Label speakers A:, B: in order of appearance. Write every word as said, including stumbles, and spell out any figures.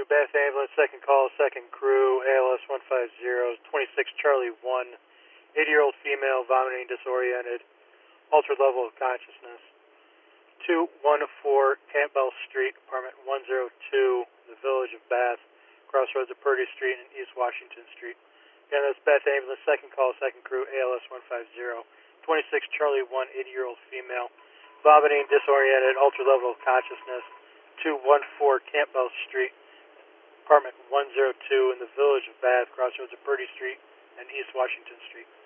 A: Bath Ambulance, second call, second crew, A L S one five zero, twenty-six Charlie one, eighty-year-old female, vomiting, disoriented, altered level of consciousness. two one four Campbell Street, apartment one oh two, the Village of Bath, crossroads of Purdy Street and East Washington Street. Again, that's Bath Ambulance, second call, second crew, A L S one five zero, twenty-six Charlie one, eighty-year-old female, vomiting, disoriented, altered level of consciousness. two one four Campbell Street, apartment one oh two in the Village of Bath, crossroads of Purdy Street and East Washington Street.